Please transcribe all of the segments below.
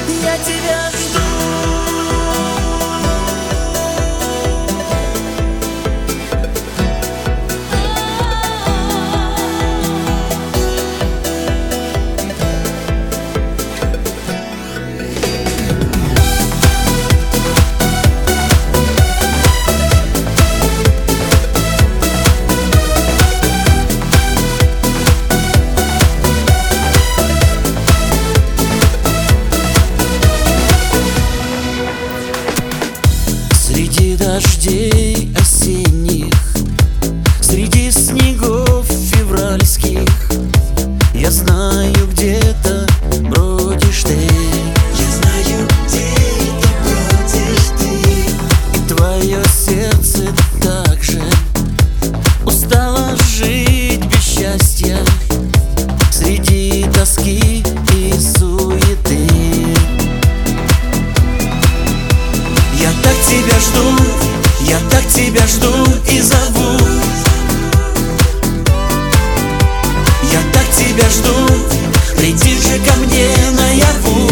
Я тебя жду. Среди дождей осенних, среди снегов февральских, я знаю, где-то бродишь ты. Я знаю, где ты бродишь ты. И твое сердце так же устало жить без счастья среди тоски и суеты. Я так тебя жду, я так тебя жду и зову. Я так тебя жду, приди же ко мне наяву.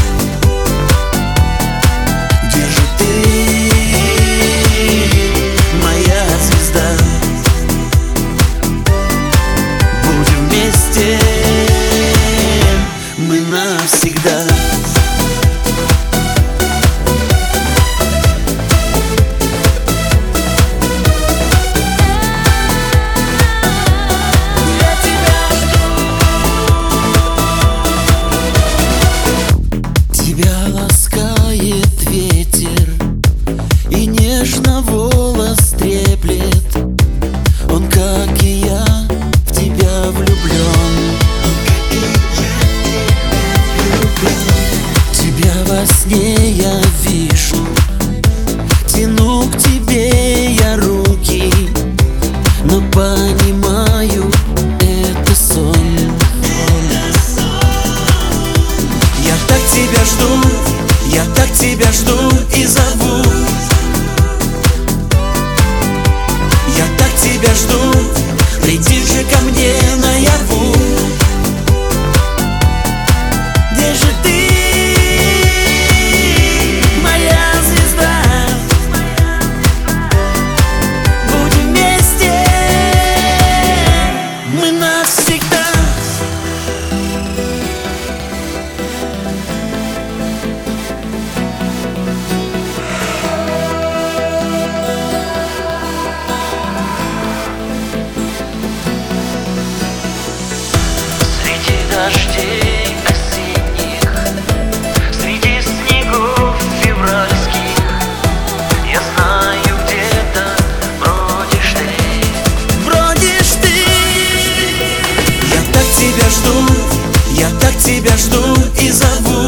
Где же ты, моя звезда? Будем вместе мы навсегда. Тебя ласкает ветер и нежно волос треплет. Он, как и я, в тебя влюблен. Тебя во сне я вижу, тяну к тебе я руки, но понимаю, это сон. Я так тебя жду, я так тебя жду и зову. Я так тебя жду, приди же ко мне наяву. Где же ты, моя звезда? Будем вместе мы навсегда. Среди дождей осенних, среди снегов февральских, я знаю, где-то бродишь ты. Бродишь ты. Я так тебя жду, я так тебя жду и зову.